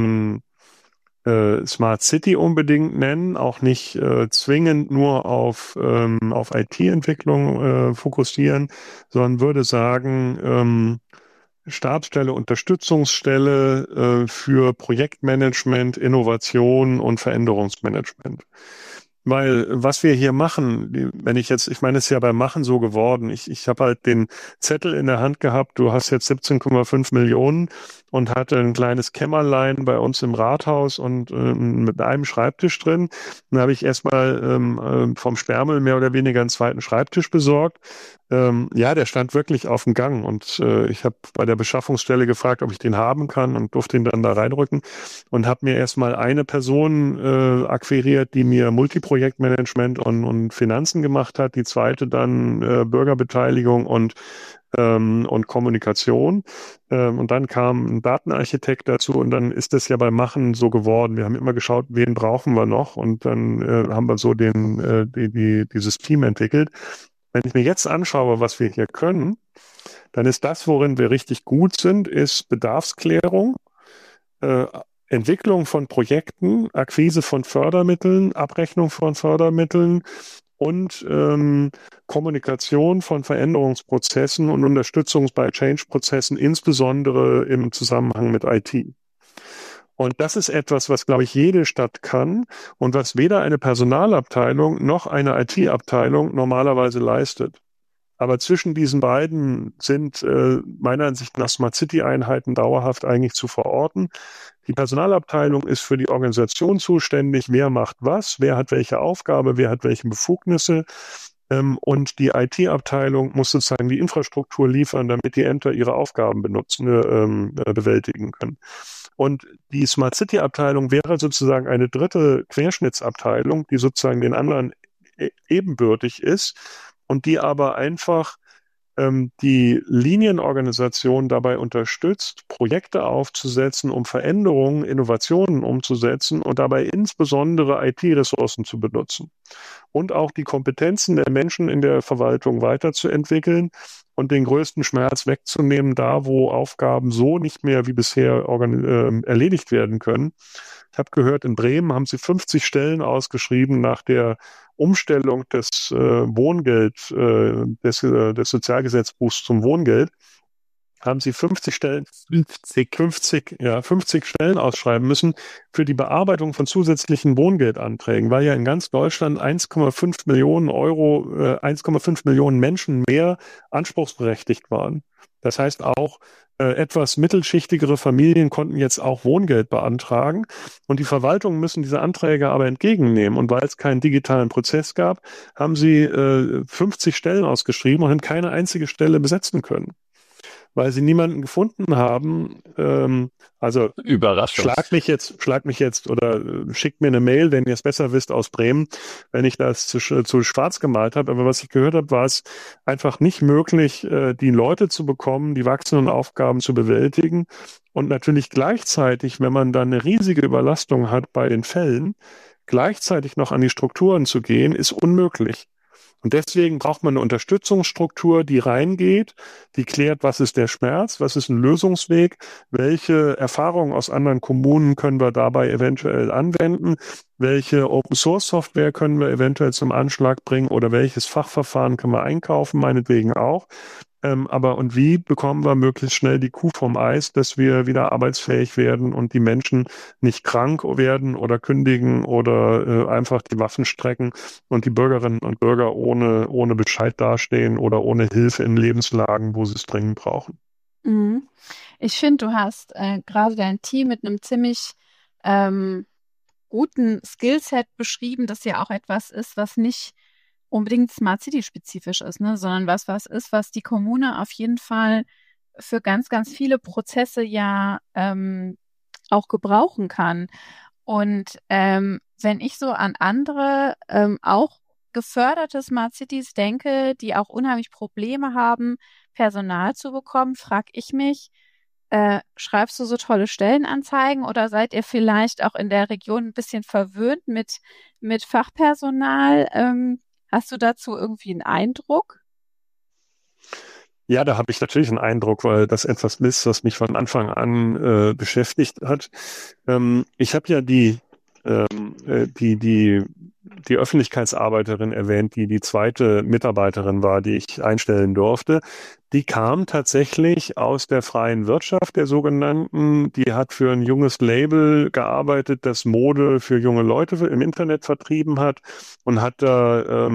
Smart City unbedingt nennen, auch nicht zwingend nur auf IT-Entwicklung fokussieren, sondern würde sagen, Stabsstelle, Unterstützungsstelle für Projektmanagement, Innovation und Veränderungsmanagement. Weil was wir hier machen, ich meine, es ist ja beim Machen so geworden. Ich habe halt den Zettel in der Hand gehabt, du hast jetzt 17,5 Millionen und hatte ein kleines Kämmerlein bei uns im Rathaus und mit einem Schreibtisch drin. Dann habe ich erstmal vom Sperrmüll mehr oder weniger einen zweiten Schreibtisch besorgt. Ja, der stand wirklich auf dem Gang und ich habe bei der Beschaffungsstelle gefragt, ob ich den haben kann und durfte ihn dann da reinrücken und habe mir erstmal eine Person akquiriert, die mir Multiprojektmanagement und Finanzen gemacht hat, die zweite dann Bürgerbeteiligung und Kommunikation. Und dann kam ein Datenarchitekt dazu und dann ist das ja beim Machen so geworden. Wir haben immer geschaut, wen brauchen wir noch und dann haben wir so dieses Team entwickelt. Wenn ich mir jetzt anschaue, was wir hier können, dann ist das, worin wir richtig gut sind, ist Bedarfsklärung, Entwicklung von Projekten, Akquise von Fördermitteln, Abrechnung von Fördermitteln und Kommunikation von Veränderungsprozessen und Unterstützung bei Change-Prozessen, insbesondere im Zusammenhang mit IT. Und das ist etwas, was, glaube ich, jede Stadt kann und was weder eine Personalabteilung noch eine IT-Abteilung normalerweise leistet. Aber zwischen diesen beiden sind meiner Ansicht nach Smart City-Einheiten dauerhaft eigentlich zu verorten. Die Personalabteilung ist für die Organisation zuständig, wer macht was, wer hat welche Aufgabe, wer hat welche Befugnisse. Und die IT-Abteilung muss sozusagen die Infrastruktur liefern, damit die Ämter ihre Aufgaben bewältigen können. Und die Smart City-Abteilung wäre sozusagen eine dritte Querschnittsabteilung, die sozusagen den anderen ebenbürtig ist und die aber einfach die Linienorganisation dabei unterstützt, Projekte aufzusetzen, um Veränderungen, Innovationen umzusetzen und dabei insbesondere IT-Ressourcen zu benutzen und auch die Kompetenzen der Menschen in der Verwaltung weiterzuentwickeln und den größten Schmerz wegzunehmen, da wo Aufgaben so nicht mehr wie bisher erledigt werden können. Ich habe gehört, in Bremen haben sie 50 Stellen ausgeschrieben nach der Umstellung des Wohngeld, des Sozialgesetzbuchs zum Wohngeld, haben sie 50 Stellen ausschreiben müssen für die Bearbeitung von zusätzlichen Wohngeldanträgen, weil ja in ganz Deutschland 1,5 Millionen Euro, 1,5 Millionen Menschen mehr anspruchsberechtigt waren. Das heißt auch, etwas mittelschichtigere Familien konnten jetzt auch Wohngeld beantragen und die Verwaltungen müssen diese Anträge aber entgegennehmen. Und weil es keinen digitalen Prozess gab, haben sie 50 Stellen ausgeschrieben und haben keine einzige Stelle besetzen können, weil sie niemanden gefunden haben. Also Überraschung. Schlag mich jetzt oder schickt mir eine Mail, wenn ihr es besser wisst, aus Bremen, wenn ich das zu schwarz gemalt habe. Aber was ich gehört habe, war es einfach nicht möglich, die Leute zu bekommen, die wachsenden Aufgaben zu bewältigen. Und natürlich gleichzeitig, wenn man dann eine riesige Überlastung hat bei den Fällen, gleichzeitig noch an die Strukturen zu gehen, ist unmöglich. Und deswegen braucht man eine Unterstützungsstruktur, die reingeht, die klärt, was ist der Schmerz, was ist ein Lösungsweg, welche Erfahrungen aus anderen Kommunen können wir dabei eventuell anwenden, welche Open-Source-Software können wir eventuell zum Anschlag bringen oder welches Fachverfahren können wir einkaufen, meinetwegen auch. Und wie bekommen wir möglichst schnell die Kuh vom Eis, dass wir wieder arbeitsfähig werden und die Menschen nicht krank werden oder kündigen oder einfach die Waffen strecken und die Bürgerinnen und Bürger ohne Bescheid dastehen oder ohne Hilfe in Lebenslagen, wo sie es dringend brauchen. Mhm. Ich finde, du hast gerade dein Team mit einem ziemlich guten Skillset beschrieben, das ja auch etwas ist, was nicht unbedingt Smart City spezifisch ist, ne, sondern was ist, was die Kommune auf jeden Fall für ganz, ganz viele Prozesse ja auch gebrauchen kann. Und wenn ich so an andere auch geförderte Smart Cities denke, die auch unheimlich Probleme haben, Personal zu bekommen, frage ich mich, schreibst du so tolle Stellenanzeigen oder seid ihr vielleicht auch in der Region ein bisschen verwöhnt mit Fachpersonal? Hast du dazu irgendwie einen Eindruck? Ja, da habe ich natürlich einen Eindruck, weil das etwas ist, was mich von Anfang an beschäftigt hat. Ich habe ja die Öffentlichkeitsarbeiterin erwähnt, die zweite Mitarbeiterin war, die ich einstellen durfte. Die kam tatsächlich aus der freien Wirtschaft, der sogenannten. Die hat für ein junges Label gearbeitet, das Mode für junge Leute im Internet vertrieben hat und hat da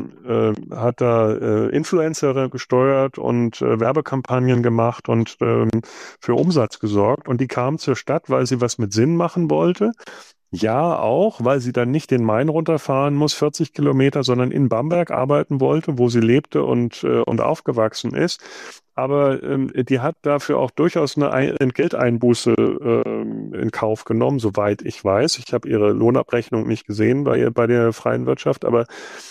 Influencer gesteuert und Werbekampagnen gemacht und für Umsatz gesorgt. Und die kam zur Stadt, weil sie was mit Sinn machen wollte. Ja, auch, weil sie dann nicht den Main runterfahren muss, 40 Kilometer, sondern in Bamberg arbeiten wollte, wo sie lebte und aufgewachsen ist. Aber die hat dafür auch durchaus eine Entgelteinbuße in Kauf genommen, soweit ich weiß. Ich habe ihre Lohnabrechnung nicht gesehen bei der freien Wirtschaft, aber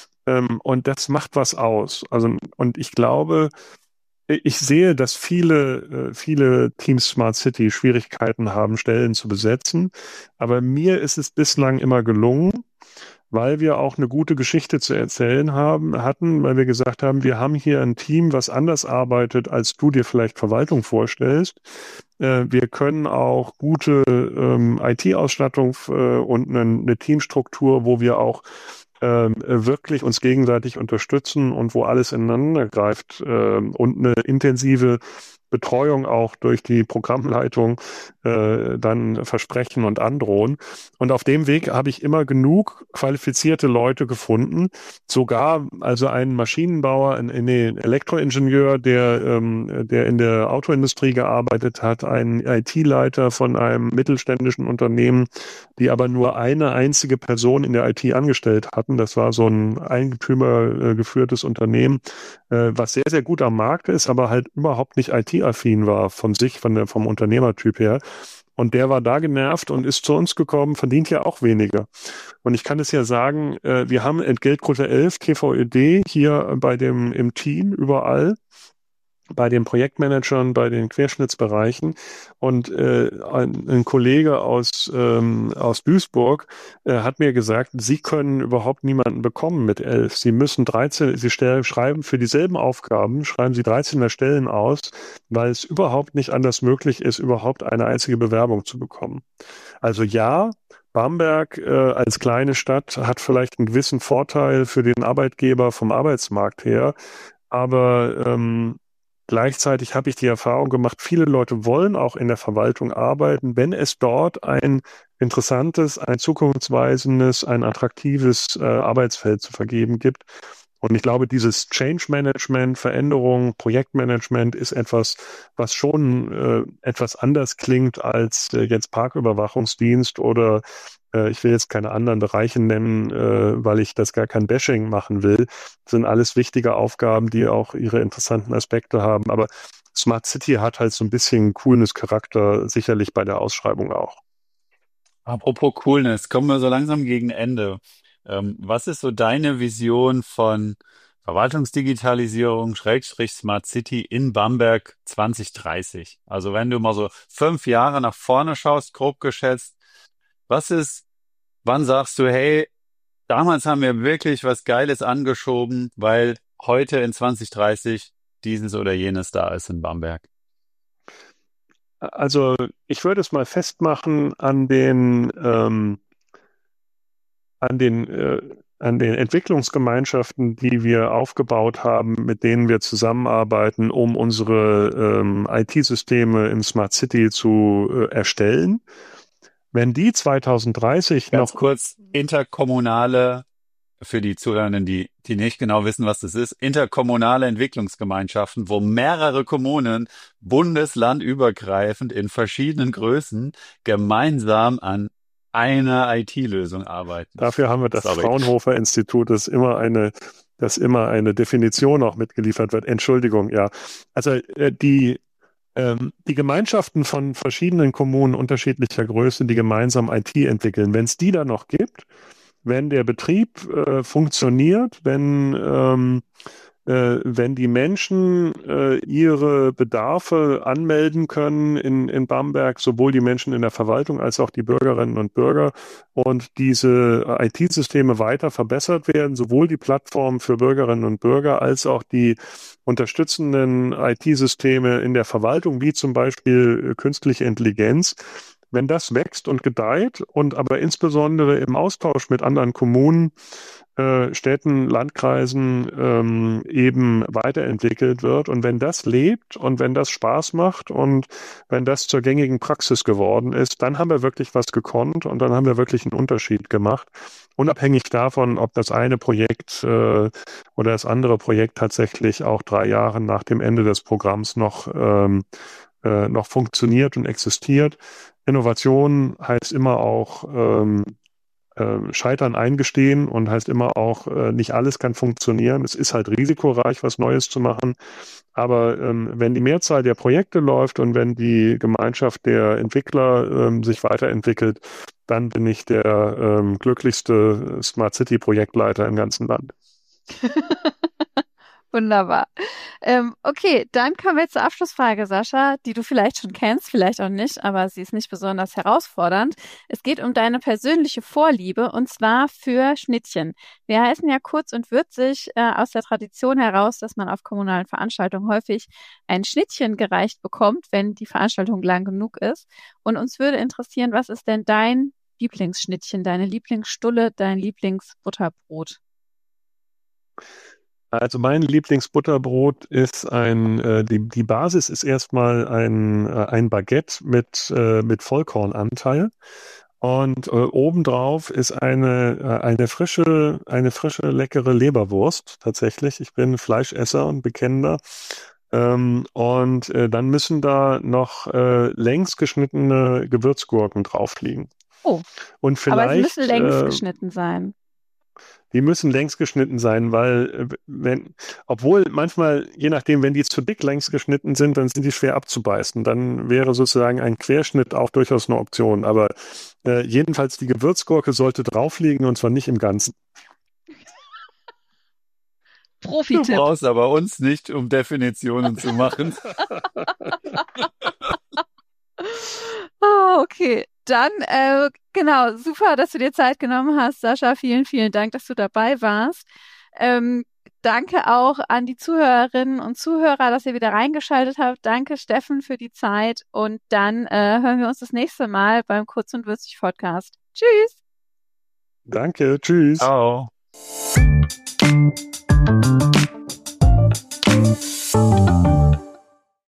und das macht was aus. Also, und ich glaube, ich sehe, dass viele Teams Smart City Schwierigkeiten haben, Stellen zu besetzen. Aber mir ist es bislang immer gelungen, weil wir auch eine gute Geschichte zu erzählen hatten, weil wir gesagt haben, wir haben hier ein Team, was anders arbeitet, als du dir vielleicht Verwaltung vorstellst. Wir können auch gute IT-Ausstattung und eine Teamstruktur, wo wir auch wirklich uns gegenseitig unterstützen und wo alles ineinander greift und eine intensive Betreuung auch durch die Programmleitung dann versprechen und androhen. Und auf dem Weg habe ich immer genug qualifizierte Leute gefunden, sogar also einen Maschinenbauer, einen Elektroingenieur, der in der Autoindustrie gearbeitet hat, einen IT-Leiter von einem mittelständischen Unternehmen, die aber nur eine einzige Person in der IT angestellt hatten. Das war so ein Eigentümer geführtes Unternehmen, was sehr, sehr gut am Markt ist, aber halt überhaupt nicht IT-affin war vom Unternehmertyp her. Und der war da genervt und ist zu uns gekommen, verdient ja auch weniger. Und ich kann es ja sagen, wir haben Entgeltquote 11, TVÖD, hier im Team überall, bei den Projektmanagern, bei den Querschnittsbereichen. Und ein Kollege aus Duisburg hat mir gesagt, sie können überhaupt niemanden bekommen mit 11. Sie müssen schreiben für dieselben Aufgaben, schreiben sie 13er Stellen aus, weil es überhaupt nicht anders möglich ist, überhaupt eine einzige Bewerbung zu bekommen. Also ja, Bamberg als kleine Stadt hat vielleicht einen gewissen Vorteil für den Arbeitgeber vom Arbeitsmarkt her, aber gleichzeitig habe ich die Erfahrung gemacht, viele Leute wollen auch in der Verwaltung arbeiten, wenn es dort ein interessantes, ein zukunftsweisendes, ein attraktives Arbeitsfeld zu vergeben gibt. Und ich glaube, dieses Change Management, Veränderung, Projektmanagement ist etwas, was schon etwas anders klingt als jetzt Parküberwachungsdienst oder ich will jetzt keine anderen Bereiche nennen, weil ich das gar kein Bashing machen will. Das sind alles wichtige Aufgaben, die auch ihre interessanten Aspekte haben. Aber Smart City hat halt so ein bisschen Coolness-Charakter, sicherlich bei der Ausschreibung auch. Apropos Coolness, kommen wir so langsam gegen Ende. Was ist so deine Vision von Verwaltungsdigitalisierung, Schrägstrich Smart City in Bamberg 2030? Also wenn du mal so 5 Jahre nach vorne schaust, grob geschätzt, wann sagst du, hey, damals haben wir wirklich was Geiles angeschoben, weil heute in 2030 dieses oder jenes da ist in Bamberg? Also ich würde es mal festmachen an den Entwicklungsgemeinschaften, die wir aufgebaut haben, mit denen wir zusammenarbeiten, um unsere IT-Systeme im Smart City zu erstellen. Wenn die 2030 Ganz noch kurz, interkommunale, für die Zuhörenden, die nicht genau wissen, was das ist, interkommunale Entwicklungsgemeinschaften, wo mehrere Kommunen bundeslandübergreifend in verschiedenen Größen gemeinsam an einer IT-Lösung arbeiten. Dafür haben wir das Fraunhofer Institut, dass immer eine Definition auch mitgeliefert wird. Entschuldigung, ja. Also Die Gemeinschaften von verschiedenen Kommunen unterschiedlicher Größe, die gemeinsam IT entwickeln, wenn es die da noch gibt, wenn der Betrieb funktioniert, wenn die Menschen ihre Bedarfe anmelden können in Bamberg, sowohl die Menschen in der Verwaltung als auch die Bürgerinnen und Bürger, und diese IT-Systeme weiter verbessert werden, sowohl die Plattform für Bürgerinnen und Bürger als auch die unterstützenden IT-Systeme in der Verwaltung, wie zum Beispiel künstliche Intelligenz. Wenn das wächst und gedeiht und aber insbesondere im Austausch mit anderen Kommunen, Städten, Landkreisen eben weiterentwickelt wird, und wenn das lebt und wenn das Spaß macht und wenn das zur gängigen Praxis geworden ist, dann haben wir wirklich was gekonnt und dann haben wir wirklich einen Unterschied gemacht. Unabhängig davon, ob das eine Projekt oder das andere Projekt tatsächlich auch 3 Jahre nach dem Ende des Programms noch funktioniert und existiert. Innovation heißt immer auch Scheitern eingestehen und heißt immer auch, nicht alles kann funktionieren. Es ist halt risikoreich, was Neues zu machen. Aber wenn die Mehrzahl der Projekte läuft und wenn die Gemeinschaft der Entwickler sich weiterentwickelt, dann bin ich der glücklichste Smart City Projektleiter im ganzen Land. Wunderbar. Okay, dann kommen wir zur Abschlussfrage, Sascha, die du vielleicht schon kennst, vielleicht auch nicht, aber sie ist nicht besonders herausfordernd. Es geht um deine persönliche Vorliebe, und zwar für Schnittchen. Wir heißen ja kurz und würzig aus der Tradition heraus, dass man auf kommunalen Veranstaltungen häufig ein Schnittchen gereicht bekommt, wenn die Veranstaltung lang genug ist. Und uns würde interessieren, was ist denn dein Lieblingsschnittchen, deine Lieblingsstulle, dein Lieblingsbutterbrot? Also mein Lieblingsbutterbrot ist die Basis ist erstmal ein Baguette mit Vollkornanteil, und obendrauf ist eine frische, leckere Leberwurst tatsächlich. Ich bin Fleischesser und Bekennender. Und dann müssen da noch längs geschnittene Gewürzgurken drauf liegen. Oh, Und aber sie vielleicht müssen längs geschnitten sein. die müssen längs geschnitten sein, weil obwohl manchmal, je nachdem, wenn die zu dick längs geschnitten sind, dann sind die schwer abzubeißen. Dann wäre sozusagen ein Querschnitt auch durchaus eine Option. Aber jedenfalls die Gewürzgurke sollte drauf liegen, und zwar nicht im Ganzen. Du Profi-Tipp. brauchst aber uns nicht, um Definitionen zu machen. Ah, okay. Dann, genau, super, dass du dir Zeit genommen hast, Sascha. Vielen, vielen Dank, dass du dabei warst. Danke auch an die Zuhörerinnen und Zuhörer, dass ihr wieder reingeschaltet habt. Danke, Steffen, für die Zeit. Und dann hören wir uns das nächste Mal beim Kurz und Würzig Podcast. Tschüss! Danke, tschüss. Ciao.